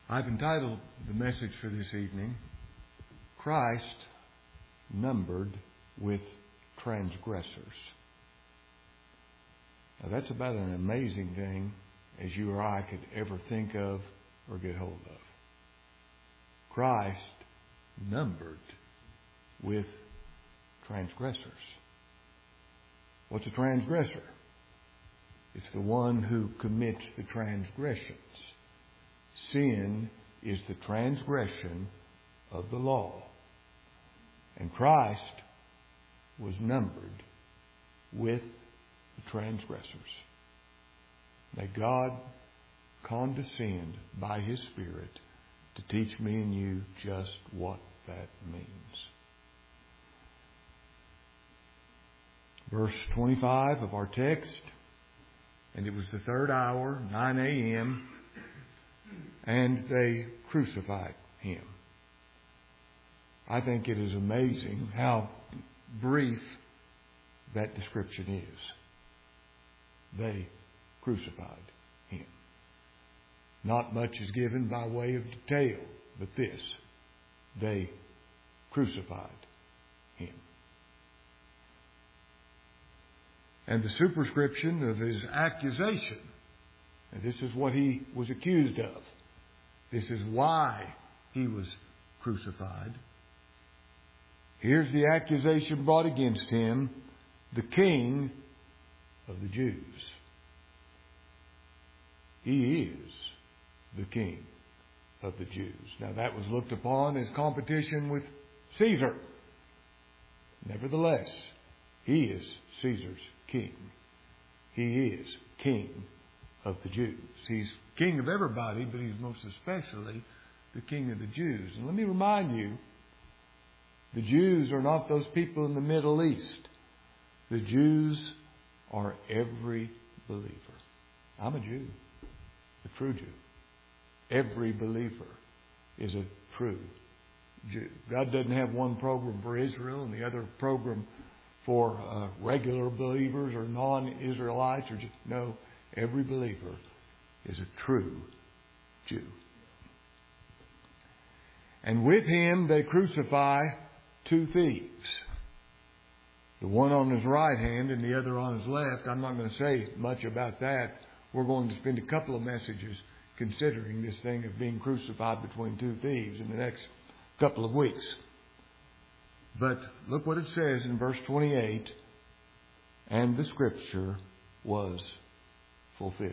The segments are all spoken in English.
I've entitled the message for this evening, Christ Numbered with Transgressors. Now that's about an amazing thing as you or I could ever think of or get hold of. Christ numbered with transgressors. What's a transgressor? It's the one who commits the transgressions. Sin is the transgression of the law. And Christ was numbered with the transgressors. May God condescend by His Spirit to teach me and you just what that means. Verse 25 of our text, and it was the third hour, 9 a.m., and they crucified Him. I think it is amazing how brief that description is. They crucified Him. Not much is given by way of detail, but this: they crucified Him. And the superscription of His accusation, and this is what He was accused of. This is why He was crucified. Here's the accusation brought against Him: the King of the Jews. He is the King of the Jews. Now that was looked upon as competition with Caesar. Nevertheless, He is Caesar's king. He is King of the Jews. He's King of everybody, but He's most especially the King of the Jews. And let me remind you, the Jews are not those people in the Middle East. The Jews are every believer. I'm a Jew, a true Jew. Every believer is a true Jew. God doesn't have one program for Israel and the other program for regular believers or non-Israelites. No, every believer is a true Jew. And with Him they crucify two thieves. The one on His right hand and the other on His left. I'm not going to say much about that. We're going to spend a couple of messages considering this thing of being crucified between two thieves in the next couple of weeks. But look what it says in verse 28. And the Scripture was fulfilled,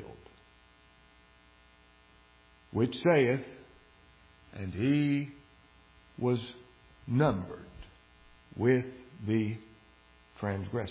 which saith, and He was numbered with the transgressors.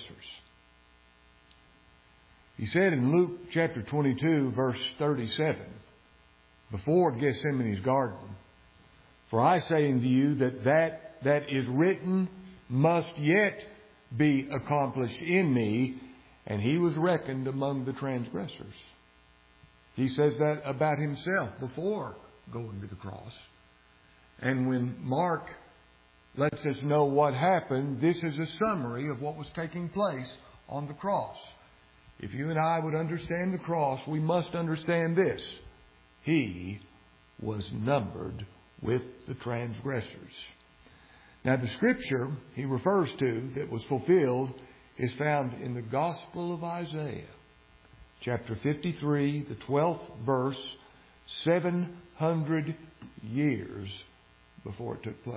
He said in Luke chapter 22, verse 37, before Gethsemane's garden, for I say unto you that is written must yet be accomplished in me, and He was reckoned among the transgressors. He says that about Himself before going to the cross. And when Mark lets us know what happened, this is a summary of what was taking place on the cross. If you and I would understand the cross, we must understand this: He was numbered with the transgressors. Now the Scripture He refers to that was fulfilled is found in the Gospel of Isaiah, chapter 53, the 12th verse, 700 years before it took place.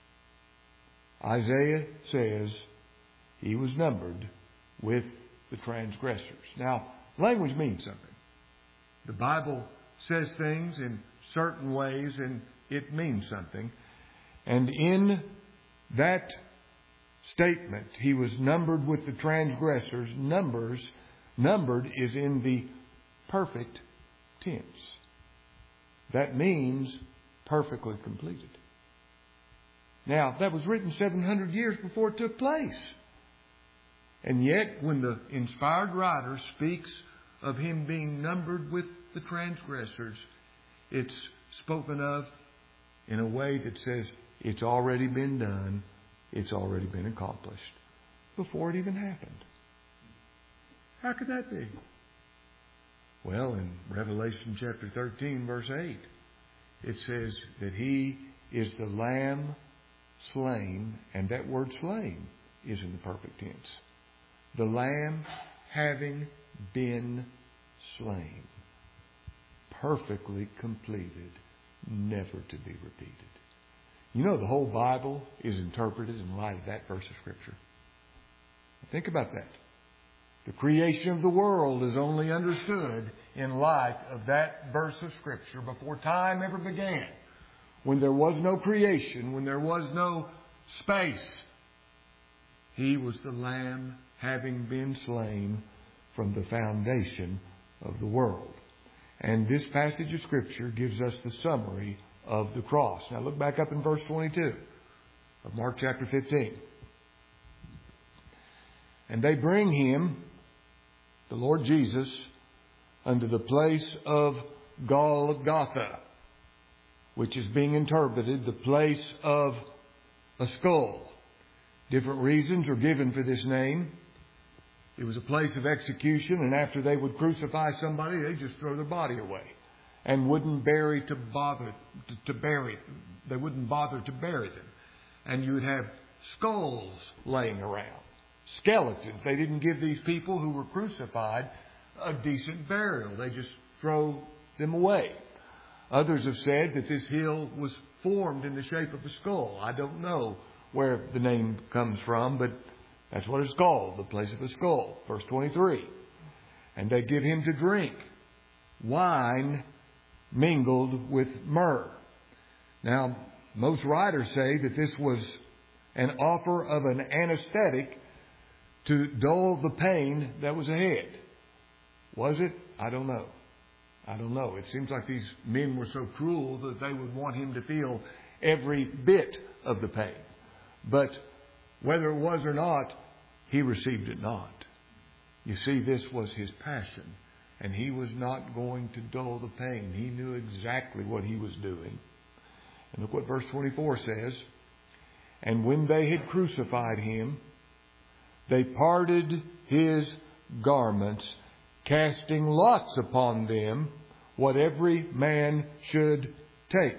Isaiah says He was numbered with the transgressors. Now, language means something. The Bible says things in certain ways and it means something. And in that statement, He was numbered with the transgressors. Numbered is in the perfect tense. That means perfectly completed. Now, that was written 700 years before it took place. And yet, when the inspired writer speaks of Him being numbered with the transgressors, it's spoken of in a way that says it's already been done, it's already been accomplished, before it even happened. How could that be? Well, in Revelation chapter 13, verse 8, it says that He is the Lamb slain, and that word slain is in the perfect tense. The Lamb having been slain, perfectly completed, never to be repeated. You know, the whole Bible is interpreted in light of that verse of Scripture. Think about that. The creation of the world is only understood in light of that verse of Scripture before time ever began. When there was no creation, when there was no space, He was the Lamb having been slain from the foundation of the world. And this passage of Scripture gives us the summary of the cross. Now look back up in verse 22 of Mark chapter 15. And they bring Him, the Lord Jesus, unto the place of Golgotha, which is being interpreted the place of a skull. Different reasons are given for this name. It was a place of execution, and after they would crucify somebody, they'd just throw their body away and wouldn't bury to bury. They wouldn't bother to bury them. And you would have skulls laying around, skeletons. They didn't give these people who were crucified a decent burial. They just throw them away. Others have said that this hill was formed in the shape of a skull. I don't know where the name comes from, but that's what it's called, the place of a skull. Verse 23. And they give Him to drink wine mingled with myrrh. Now, most writers say that this was an offer of an anesthetic to dull the pain that was ahead. Was it? I don't know. It seems like these men were so cruel that they would want Him to feel every bit of the pain. But whether it was or not, He received it not. You see, this was His passion, and He was not going to dull the pain. He knew exactly what He was doing. And look what verse 24 says. And when they had crucified Him, they parted His garments, casting lots upon them what every man should take.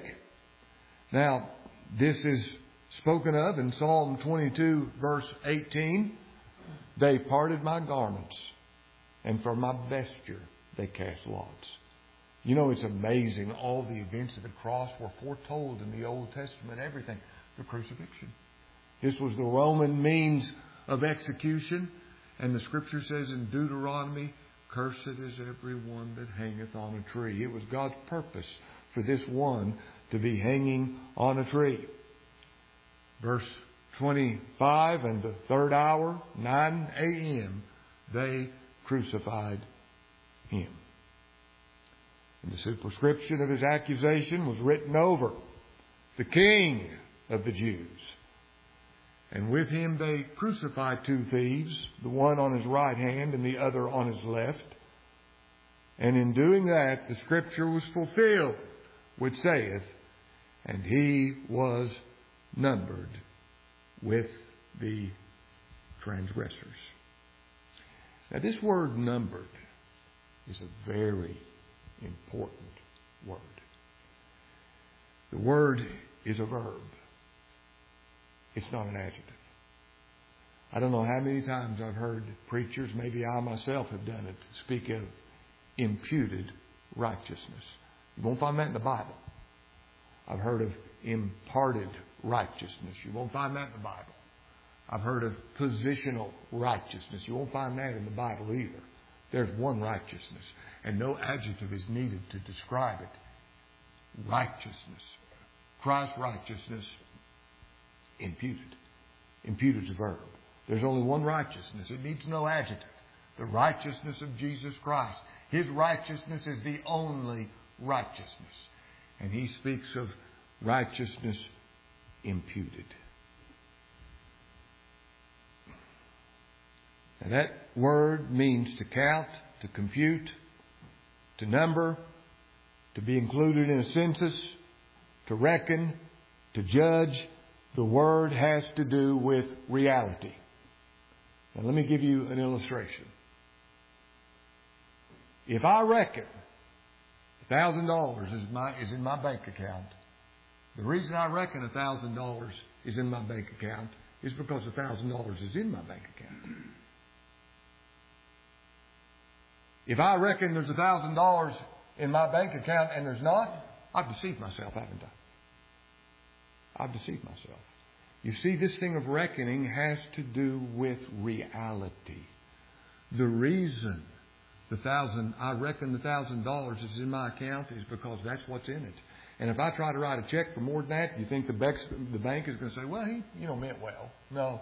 Now, this is spoken of in Psalm 22, verse 18. They parted my garments, and for my vesture they cast lots. You know, it's amazing. All the events of the cross were foretold in the Old Testament, everything. The crucifixion. This was the Roman means of execution. And the Scripture says in Deuteronomy, cursed is every one that hangeth on a tree. It was God's purpose for this one to be hanging on a tree. Verse 25, and the third hour, 9 a.m., they crucified Him. And the superscription of His accusation was written over, the King of the Jews. And with Him they crucified two thieves, the one on His right hand and the other on His left. And in doing that, the Scripture was fulfilled, which saith, and He was numbered with the transgressors. Now, this word numbered is a very important word. The word is a verb. It's not an adjective. I don't know how many times I've heard preachers, maybe I myself have done it, speak of imputed righteousness. You won't find that in the Bible. I've heard of imparted righteousness. You won't find that in the Bible. I've heard of positional righteousness. You won't find that in the Bible either. There's one righteousness, and no adjective is needed to describe it. Righteousness. Christ's righteousness, imputed. Imputed is a verb. There's only one righteousness. It needs no adjective. The righteousness of Jesus Christ. His righteousness is the only righteousness. And He speaks of righteousness imputed. Now that word means to count, to compute, to number, to be included in a census, to reckon, to judge. The word has to do with reality. Now let me give you an illustration. If I reckon $1,000 is in my bank account. The reason I reckon $1,000 is in my bank account is because $1,000 is in my bank account. If I reckon there's $1,000 in my bank account and there's not, I've deceived myself, haven't I? I've deceived myself. You see, this thing of reckoning has to do with reality. The reason I reckon the $1,000 is in my account is because that's what's in it. And if I try to write a check for more than that, you think the bank is going to say, well, he meant well. No.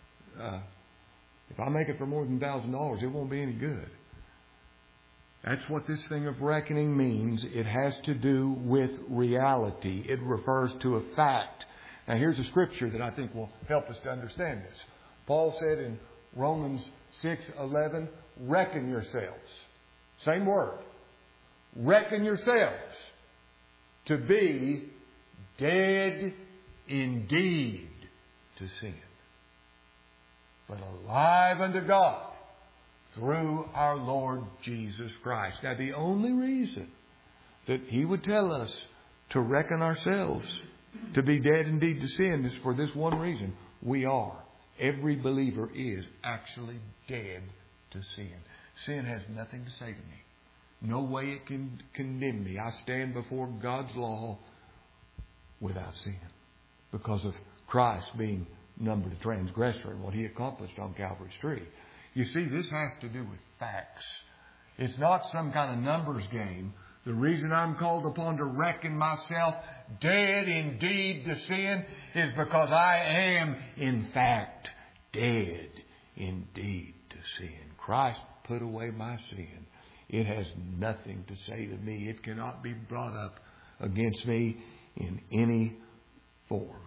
If I make it for more than $1,000, it won't be any good. That's what this thing of reckoning means. It has to do with reality. It refers to a fact. Now, here's a scripture that I think will help us to understand this. Paul said in Romans 6:11, reckon yourselves. Same word. Reckon yourselves to be dead indeed to sin, but alive unto God through our Lord Jesus Christ. Now, the only reason that He would tell us to reckon ourselves to be dead indeed to sin is for this one reason. We are. Every believer is actually dead to sin. Sin has nothing to say to me. No way it can condemn me. I stand before God's law without sin because of Christ being numbered a transgressor and what He accomplished on Calvary's tree. You see, this has to do with facts. It's not some kind of numbers game. The reason I'm called upon to reckon myself dead indeed to sin is because I am, in fact, dead indeed to sin. Christ put away my sin. It has nothing to say to me. It cannot be brought up against me in any form.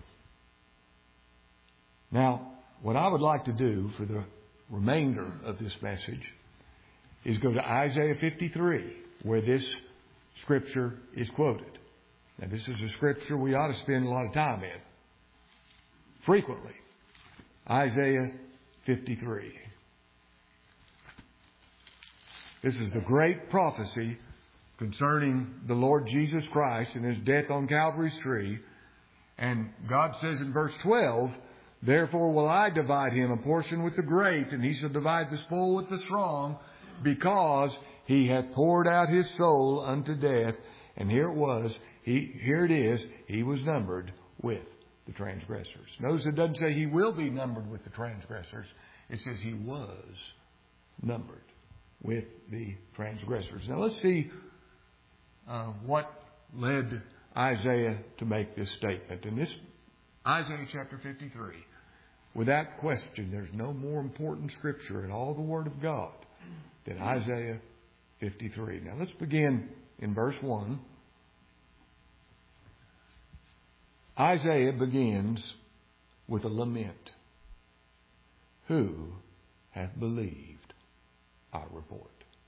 Now, what I would like to do for the remainder of this message is go to Isaiah 53, where this scripture is quoted. Now, this is a scripture we ought to spend a lot of time in. Frequently. Isaiah 53. This is the great prophecy concerning the Lord Jesus Christ and His death on Calvary's tree. And God says in verse 12, therefore will I divide him a portion with the great, and he shall divide the spoil with the strong, because he hath poured out his soul unto death. And here it is, he was numbered with the transgressors. Notice it doesn't say he will be numbered with the transgressors. It says he was numbered with the transgressors. Now let's see what led Isaiah to make this statement. In this Isaiah chapter 53, without question, there's no more important scripture in all the Word of God than Isaiah 53. Now let's begin in verse 1. Isaiah begins with a lament. Who hath believed our report?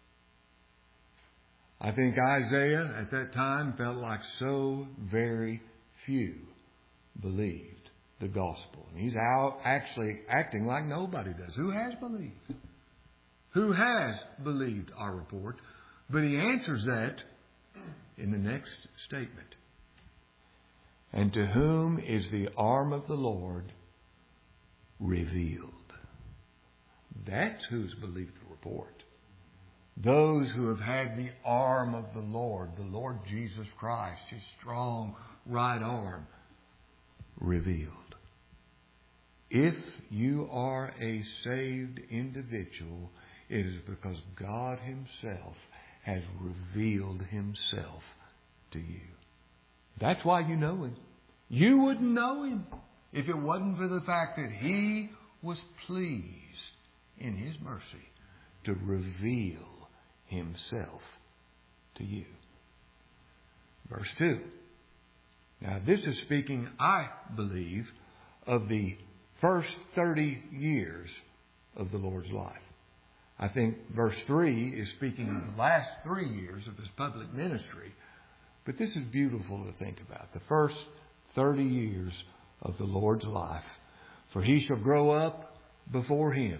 I think Isaiah at that time felt like so very few believed the gospel. And he's actually acting like nobody does. Who has believed? Who has believed our report? But he answers that in the next statement. And to whom is the arm of the Lord revealed? That's who's believed the report. Those who have had the arm of the Lord Jesus Christ, His strong right arm, revealed. If you are a saved individual, it is because God Himself has revealed Himself to you. That's why you know Him. You wouldn't know Him if it wasn't for the fact that He was pleased in His mercy to reveal Himself to you. Verse 2. Now this is speaking, I believe, of the first 30 years of the Lord's life. I think verse 3 is speaking of the last 3 years of His public ministry. But this is beautiful to think about. The first 30 years of the Lord's life. For He shall grow up before Him.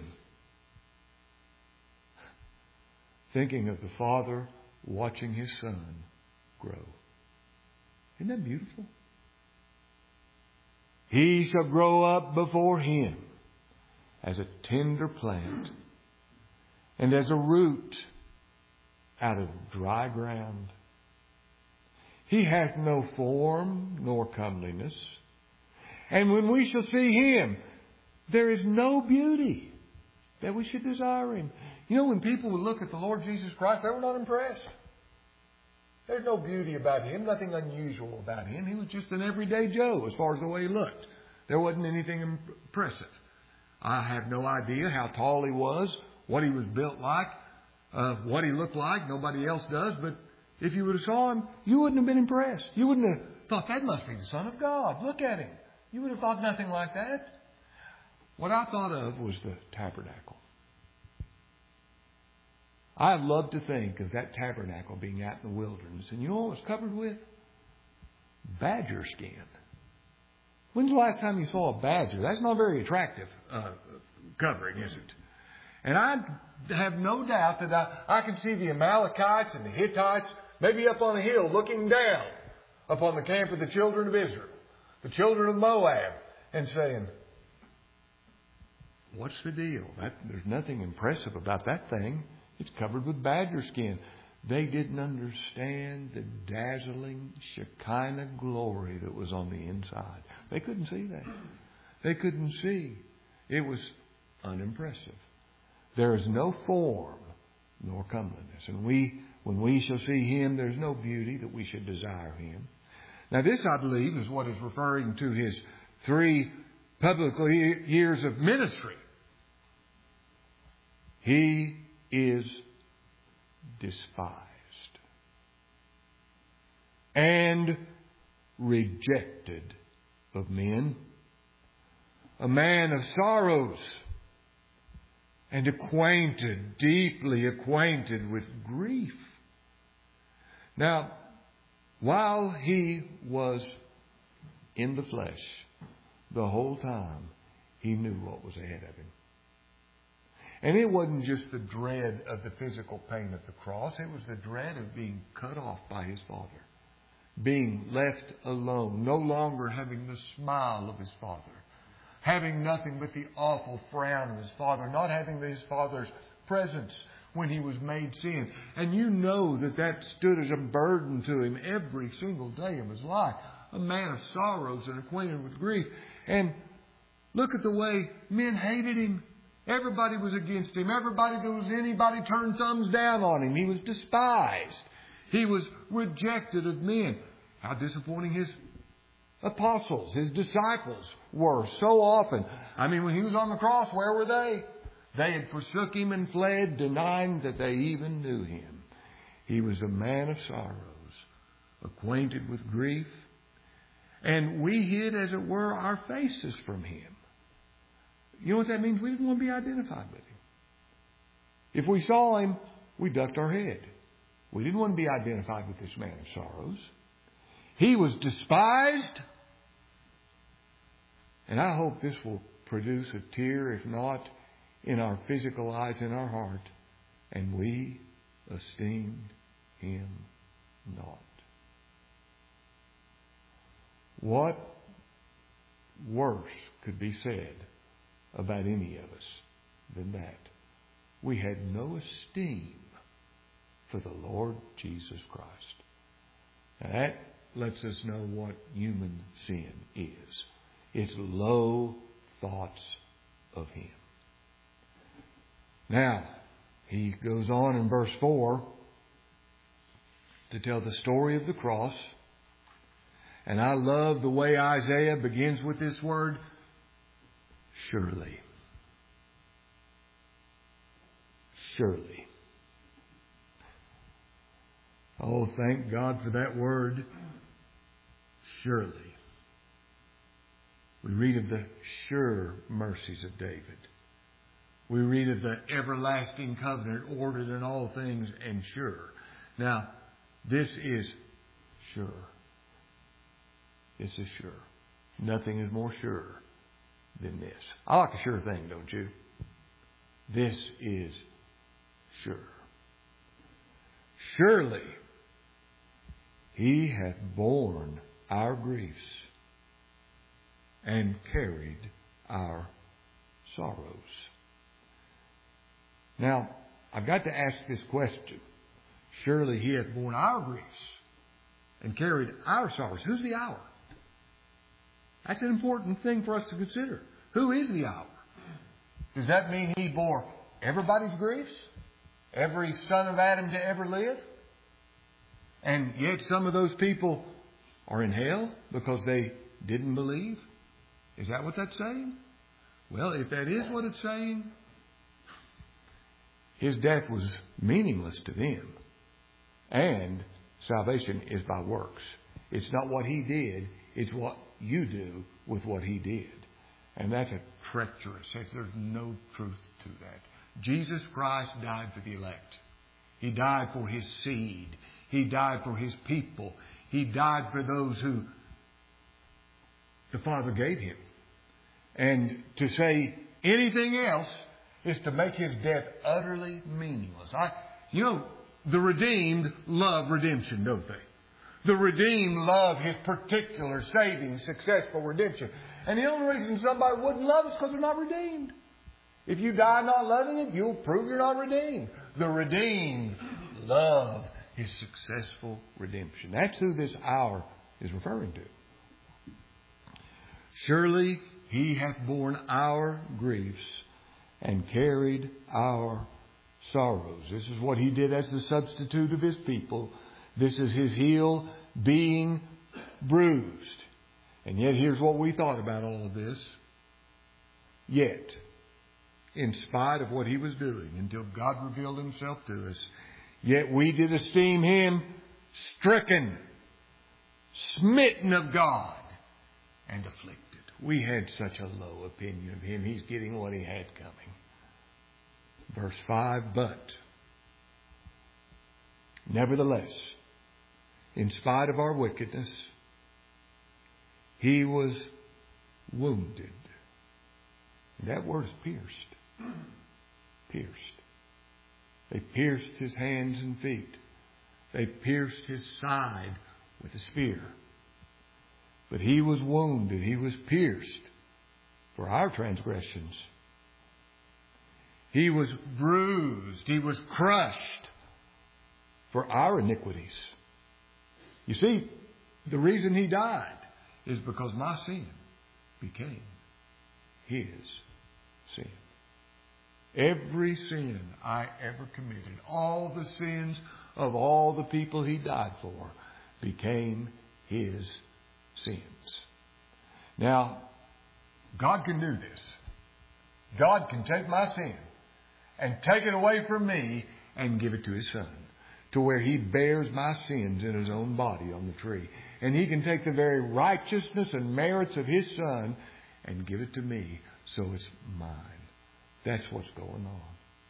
Thinking of the Father watching His Son grow. Isn't that beautiful? He shall grow up before him as a tender plant and as a root out of dry ground. He hath no form nor comeliness. And when we shall see him, there is no beauty that we should desire him. You know, when people would look at the Lord Jesus Christ, they were not impressed. There's no beauty about him, nothing unusual about him. He was just an everyday Joe as far as the way he looked. There wasn't anything impressive. I have no idea how tall he was, what he was built like, what he looked like. Nobody else does. But if you would have saw him, you wouldn't have been impressed. You wouldn't have thought, that must be the Son of God. Look at him. You would have thought nothing like that. What I thought of was the tabernacle. I love to think of that tabernacle being out in the wilderness. And you know what it was covered with? Badger skin. When's the last time you saw a badger? That's not very attractive covering, is it? And I have no doubt that I can see the Amalekites and the Hittites maybe up on a hill looking down upon the camp of the children of Israel, the children of Moab, and saying, what's the deal? There's nothing impressive about that thing. It's covered with badger skin. They didn't understand the dazzling Shekinah glory that was on the inside. They couldn't see that. They couldn't see. It was unimpressive. There is no form nor comeliness. And when we shall see him, there's no beauty that we should desire him. Now this, I believe, is what is referring to his 3 public years of ministry. He is despised and rejected of men, a man of sorrows and acquainted, deeply acquainted with grief. Now, while he was in the flesh, the whole time he knew what was ahead of him. And it wasn't just the dread of the physical pain of the cross. It was the dread of being cut off by his Father. Being left alone. No longer having the smile of his Father. Having nothing but the awful frown of his Father. Not having his Father's presence when he was made sin. And you know that stood as a burden to him every single day of his life. A man of sorrows and acquainted with grief. And look at the way men hated him. Everybody was against him. Anybody turned thumbs down on him. He was despised. He was rejected of men. How disappointing his apostles, his disciples were so often. I mean, when he was on the cross, where were they? They had forsook him and fled, denying that they even knew him. He was a man of sorrows, acquainted with grief. And we hid, as it were, our faces from him. You know what that means? We didn't want to be identified with him. If we saw him, we ducked our head. We didn't want to be identified with this man of sorrows. He was despised. And I hope this will produce a tear, if not in our physical eyes, in our heart. And we esteemed him not. What worse could be said about any of us than that? We had no esteem for the Lord Jesus Christ. Now that lets us know what human sin is. It's low thoughts of him. Now, he goes on in verse 4 to tell the story of the cross. And I love the way Isaiah begins with this word, surely. Surely. Oh, thank God for that word, surely. We read of the sure mercies of David. We read of the everlasting covenant ordered in all things and sure. Now, this is sure. This is sure. Nothing is more sure than this. I like a sure thing, don't you? This is sure. Surely He hath borne our griefs and carried our sorrows. Now, I've got to ask this question. Surely He hath borne our griefs and carried our sorrows. Who's the our? That's an important thing for us to consider. Who is the our? Does that mean He bore everybody's griefs? Every son of Adam to ever live? And yet some of those people are in hell because they didn't believe? Is that what that's saying? Well, if that is what it's saying, His death was meaningless to them. And salvation is by works. It's not what He did. It's what you do with what He did. And that's a treacherous. There's no truth to that. Jesus Christ died for the elect. He died for His seed. He died for His people. He died for those who the Father gave Him. And to say anything else is to make His death utterly meaningless. The redeemed love redemption, don't they? The redeemed love His particular saving, successful redemption. And the only reason somebody wouldn't love is because they're not redeemed. If you die not loving it, you'll prove you're not redeemed. The redeemed love His successful redemption. That's who this hour is referring to. Surely He hath borne our griefs and carried our sorrows. This is what He did as the substitute of His people. This is His heel being bruised. And yet here's what we thought about all of this. Yet, in spite of what He was doing, until God revealed Himself to us, yet we did esteem Him stricken, smitten of God, and afflicted. We had such a low opinion of Him. He's getting what He had coming. Verse 5, but nevertheless, in spite of our wickedness, He was wounded. That word is pierced. Pierced. They pierced His hands and feet. They pierced His side with a spear. But He was wounded. He was pierced for our transgressions. He was bruised. He was crushed for our iniquities. You see, the reason He died is because my sin became His sin. Every sin I ever committed, all the sins of all the people He died for, became His sins. Now, God can do this. God can take my sin and take it away from me and give it to His Son, to where He bears my sins in His own body on the tree. And He can take the very righteousness and merits of His Son and give it to me so it's mine. That's what's going on.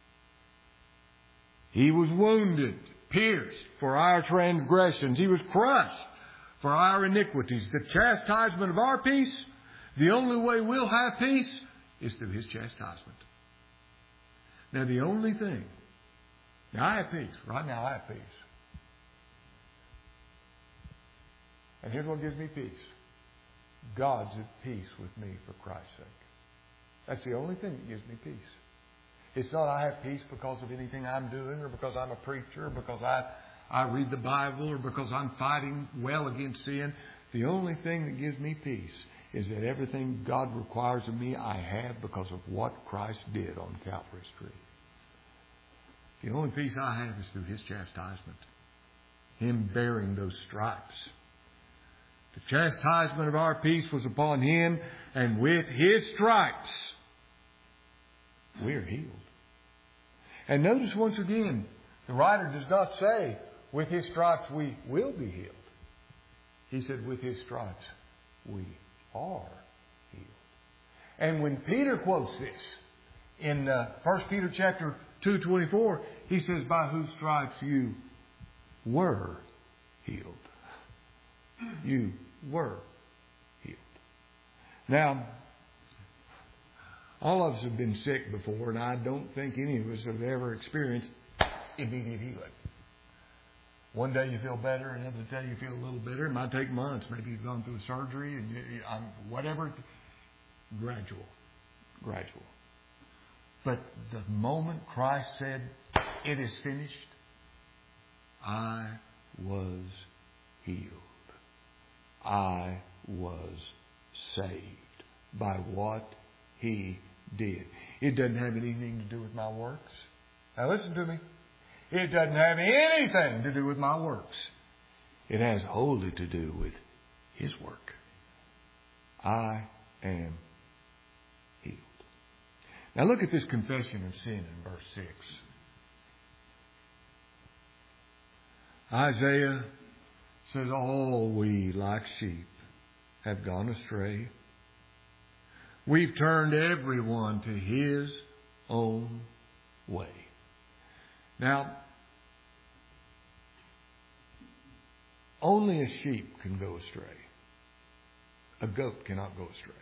He was wounded, pierced for our transgressions. He was crushed for our iniquities. The chastisement of our peace, the only way we'll have peace is through His chastisement. Now the only thing, now I have peace. Right now I have peace. And here's what gives me peace. God's at peace with me for Christ's sake. That's the only thing that gives me peace. It's not I have peace because of anything I'm doing, or because I'm a preacher, or because I read the Bible, or because I'm fighting well against sin. The only thing that gives me peace is that everything God requires of me I have because of what Christ did on Calvary's tree. The only peace I have is through His chastisement. Him bearing those stripes. The chastisement of our peace was upon Him, and with His stripes we are healed. And notice once again, the writer does not say, with His stripes we will be healed. He said, with His stripes we are healed. And when Peter quotes this in 1 Peter chapter 2:24, he says, by whose stripes you were healed. You were healed. Now, all of us have been sick before, and I don't think any of us have ever experienced immediate healing. One day you feel better, another day you feel a little better. It might take months. Maybe you've gone through surgery and whatever. Gradual. But the moment Christ said, "It is finished," I was healed. I was saved by what He did. It doesn't have anything to do with my works. Now listen to me. It doesn't have anything to do with my works. It has wholly to do with His work. I am healed. Now look at this confession of sin in verse 6. Isaiah says, "All we like sheep have gone astray. We've turned everyone to his own way." Now, only a sheep can go astray. A goat cannot go astray.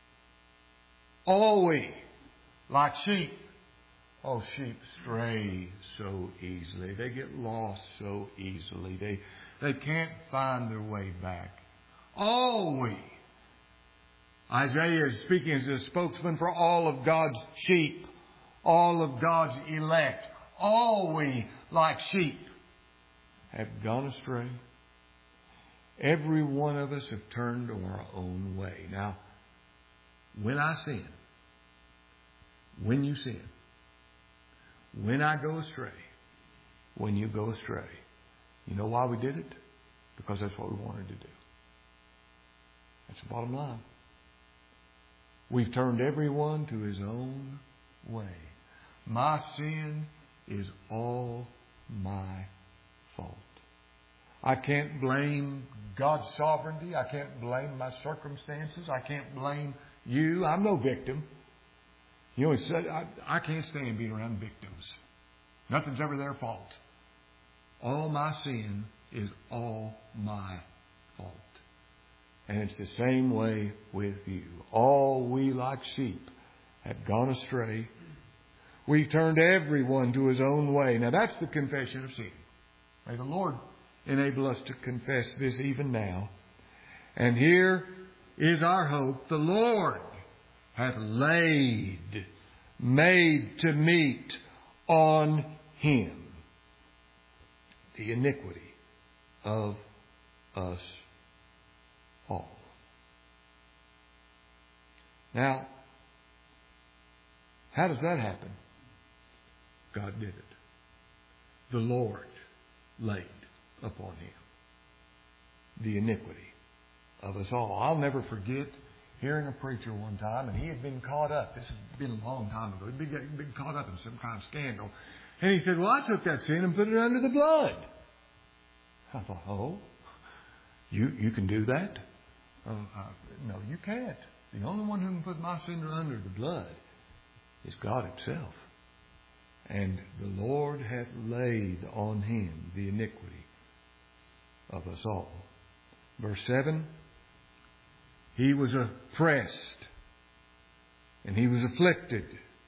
All we, like sheep, sheep stray so easily. They get lost so easily. They can't find their way back. All we. Isaiah is speaking as a spokesman for all of God's sheep, all of God's elect. All we, like sheep, have gone astray. Every one of us have turned to our own way. Now, when I sin, when you sin, when I go astray, when you go astray, you know why we did it? Because that's what we wanted to do. That's the bottom line. We've turned everyone to his own way. My sin is all my fault. I can't blame God's sovereignty. I can't blame my circumstances. I can't blame you. I'm no victim. You know, I can't stand being around victims. Nothing's ever their fault. All my sin is all my fault. And it's the same way with you. All we like sheep have gone astray. We've turned everyone to his own way. Now that's the confession of sin. May the Lord enable us to confess this even now. And here is our hope. The Lord hath made to meet on Him the iniquity of us all. Now, how does that happen? God did it. The Lord laid upon Him the iniquity of us all. I'll never forget hearing a preacher one time, and he had been caught up. This has been a long time ago. He'd been caught up in some kind of scandal. And he said, "Well, I took that sin and put it under the blood." I thought, "Oh, you can do that?" No, you can't. The only one who can put my sin under the blood is God Himself. And the Lord hath laid on Him the iniquity of us all. Verse 7, He was oppressed and He was afflicted,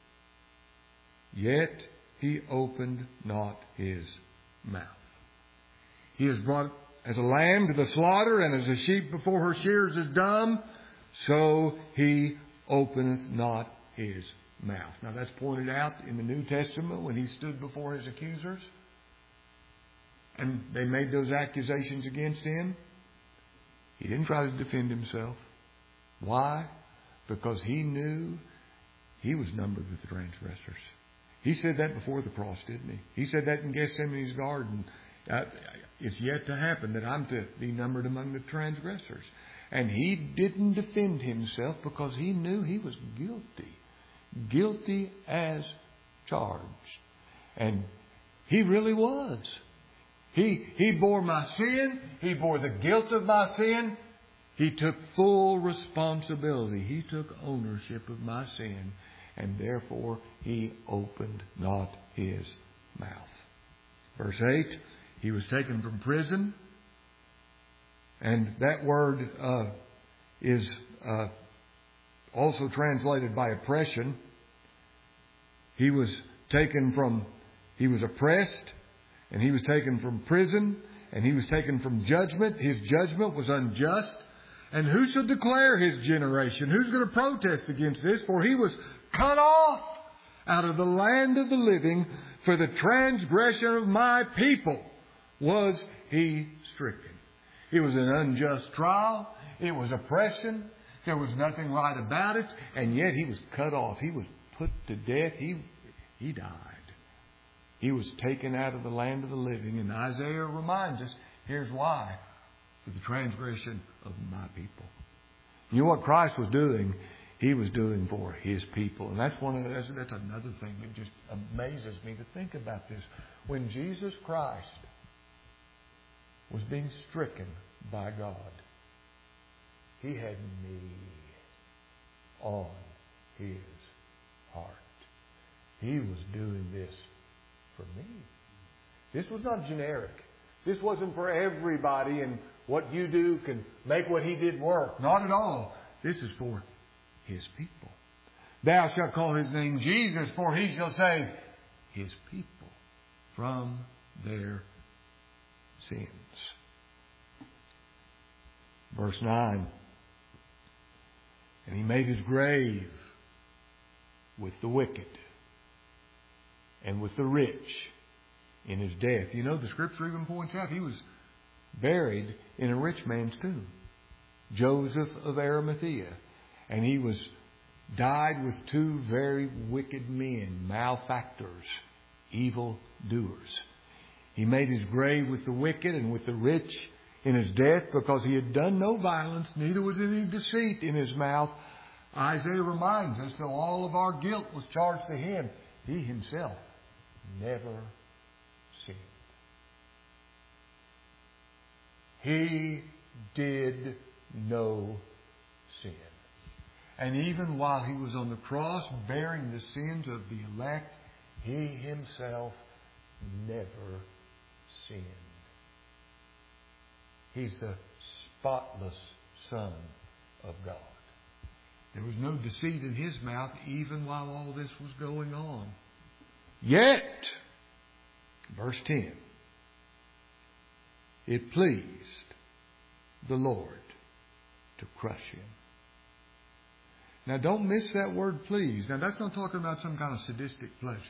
yet He opened not His mouth. He is brought as a lamb to the slaughter, and as a sheep before her shears is dumb, so He openeth not His mouth. Now that's pointed out in the New Testament when He stood before His accusers and they made those accusations against Him. He didn't try to defend Himself. Why? Because He knew He was numbered with the transgressors. He said that before the cross, didn't He? He said that in Gethsemane's garden. It's yet to happen that I'm to be numbered among the transgressors. And He didn't defend Himself because He knew He was guilty. Guilty as charged. And He really was. He bore my sin. He bore the guilt of my sin. He took full responsibility. He took ownership of my sin. And therefore He opened not His mouth. Verse 8, He was taken from prison. And that word is also translated by oppression. He was oppressed, and He was taken from prison, and He was taken from judgment. His judgment was unjust. And who shall declare His generation? Who's going to protest against this? For He was cut off out of the land of the living. For the transgression of my people was He stricken. It was an unjust trial. It was oppression. There was nothing right about it. And yet He was cut off. He was put to death. He died. He was taken out of the land of the living. And Isaiah reminds us, here's why. For the transgression of my people. You know what Christ was doing? He was doing for His people. And that's another thing that just amazes me to think about this. When Jesus Christ was being stricken by God, He had me on His heart. He was doing this for me. This was not generic. This wasn't for everybody, and what you do can make what He did work. Not at all. This is for His people. Thou shalt call His name Jesus, for He shall save His people from their sins. Verse 9. And He made His grave with the wicked and with the rich in His death. You know, the Scripture even points out He was buried in a rich man's tomb. Joseph of Arimathea. And he died with two very wicked men, malefactors, evil doers. He made His grave with the wicked and with the rich in His death because He had done no violence, neither was any deceit in His mouth. Isaiah reminds us that all of our guilt was charged to Him. He Himself never sinned. He did no sin. And even while He was on the cross bearing the sins of the elect, He Himself never sinned. He's the spotless Son of God. There was no deceit in His mouth even while all this was going on. Yet, verse 10, it pleased the Lord to crush Him. Now don't miss that word please. Now that's not talking about some kind of sadistic pleasure.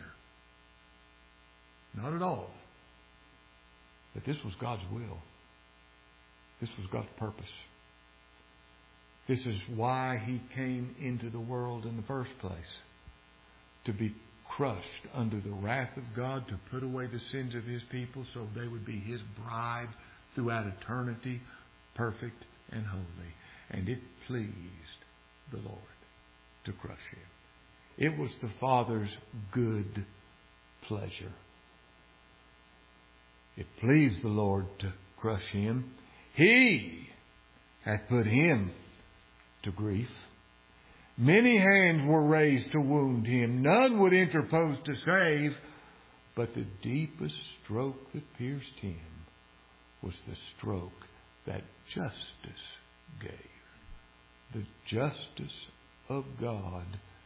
Not at all. But this was God's will. This was God's purpose. This is why He came into the world in the first place. To be crushed under the wrath of God, to put away the sins of His people so they would be His bride throughout eternity, perfect and holy. And it pleased the Lord to crush Him. It was the Father's good pleasure. It pleased the Lord to crush Him. He hath put Him to grief. Many hands were raised to wound Him. None would interpose to save. But the deepest stroke that pierced Him was the stroke that justice gave. The justice of God.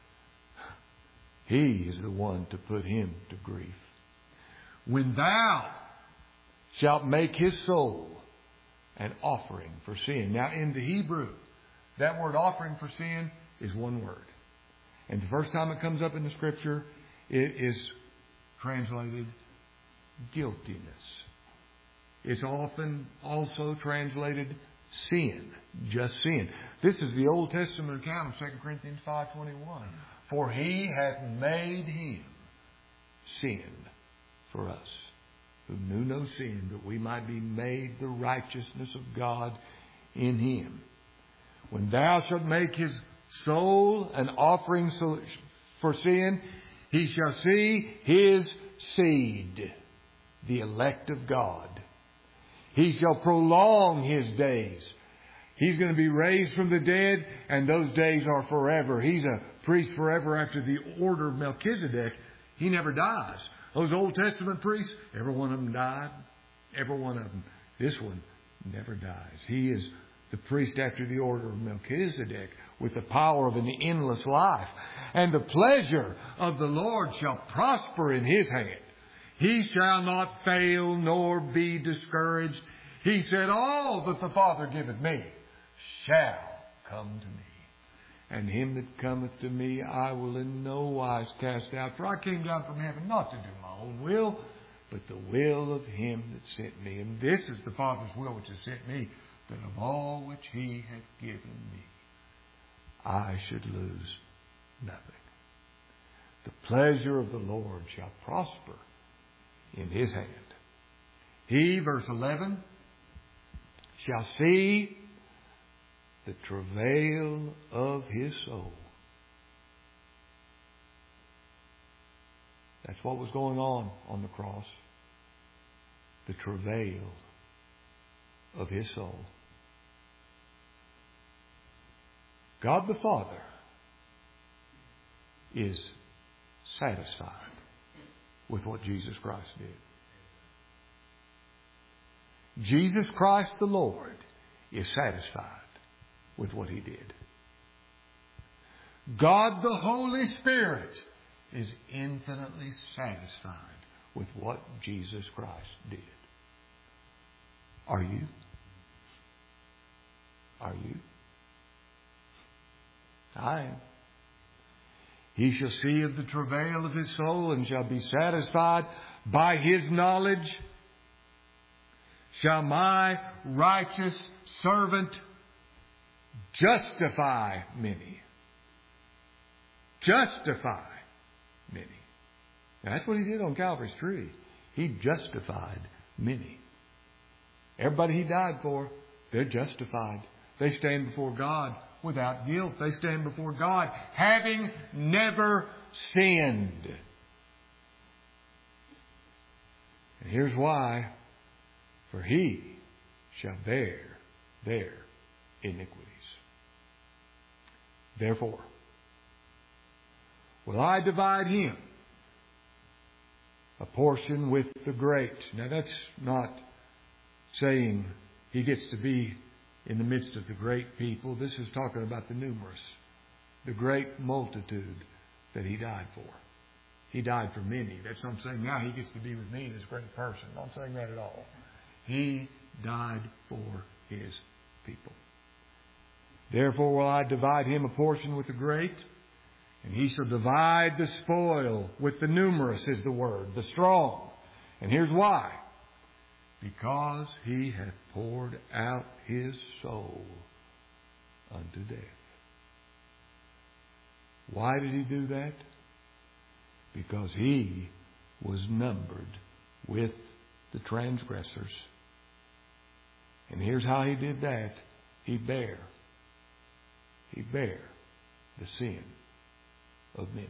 He is the one to put Him to grief. When thou shalt make His soul an offering for sin. Now in the Hebrew, that word offering for sin is one word. And the first time it comes up in the Scripture, it is translated guiltiness. It's often also translated sin, just sin. This is the Old Testament account of 2 Corinthians 5:21. For He hath made Him sin for us, who knew no sin, that we might be made the righteousness of God in Him. When thou shalt make His soul an offering for sin, He shall see His seed, the elect of God. He shall prolong His days. He's going to be raised from the dead, and those days are forever. He's a priest forever after the order of Melchizedek. He never dies. Those Old Testament priests, every one of them died. Every one of them. This one never dies. He is the priest after the order of Melchizedek, with the power of an endless life. And the pleasure of the Lord shall prosper in His hand. He shall not fail nor be discouraged. He said, all that the Father giveth me shall come to me. And him that cometh to me I will in no wise cast out. For I came down from heaven not to do my own will, but the will of him that sent me. And this is the Father's will which has sent me, that of all which he hath given me, I should lose nothing. The pleasure of the Lord shall prosper in his hand. He, verse 11, shall see the travail of his soul. That's what was going on the cross. The travail of his soul. God the Father is satisfied with what Jesus Christ did. Jesus Christ the Lord is satisfied with what he did. God the Holy Spirit is infinitely satisfied with what Jesus Christ did. Are you? Are you? I am. He shall see of the travail of his soul and shall be satisfied. By his knowledge shall my righteous servant justify many. Justify many. That's what he did on Calvary's tree. He justified many. Everybody he died for, they're justified. They stand before God without guilt. They stand before God having never sinned. And here's why. For he shall bear their iniquities. Therefore, will I divide him a portion with the great. Now that's not saying he gets to be in the midst of the great people. This is talking about the numerous, the great multitude that he died for. He died for many. That's not saying now he gets to be with me, this great person. I'm not saying that at all. He died for his people. Therefore will I divide him a portion with the great, and he shall divide the spoil with the numerous, is the word, the strong. And here's why. Because he hath poured out his soul unto death. Why did he do that? Because he was numbered with the transgressors. And here's how he did that. He bare the sin of many.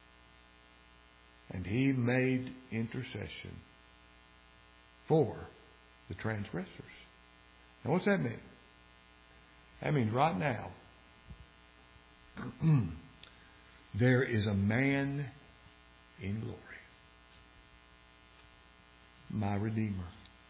And he made intercession for the transgressors. Now what's that mean? That means right now there is a man in glory. My Redeemer.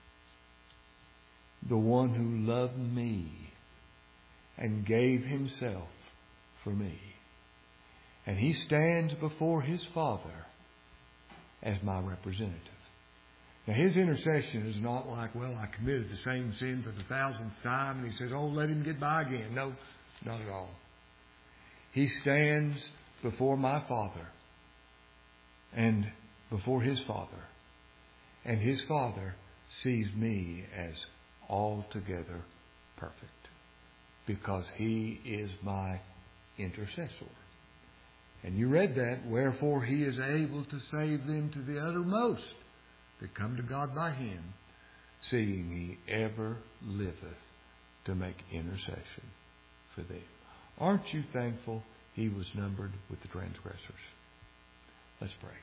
The one who loved me and gave himself for me. And he stands before his Father as my representative. Now his intercession is not like, well, I committed the same sin for the 1000th time, and he says, oh, let him get by again. No, not at all. He stands before my Father and before his Father. And his Father sees me as altogether perfect. Because he is my intercessor. And you read that, wherefore he is able to save them to the uttermost that come to God by him, seeing he ever liveth to make intercession for them. Aren't you thankful he was numbered with the transgressors? Let's pray.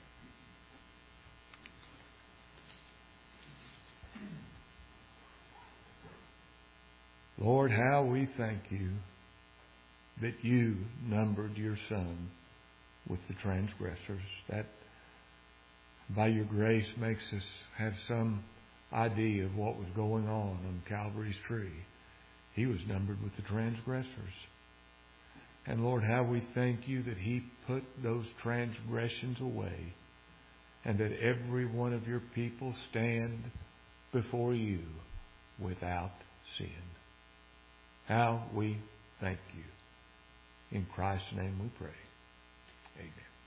Lord, how we thank you that you numbered your Son with the transgressors. That by your grace makes us have some idea of what was going on Calvary's tree. He was numbered with the transgressors. And Lord, how we thank you that he put those transgressions away and that every one of your people stand before you without sin. How we thank you. In Christ's name we pray. Amen.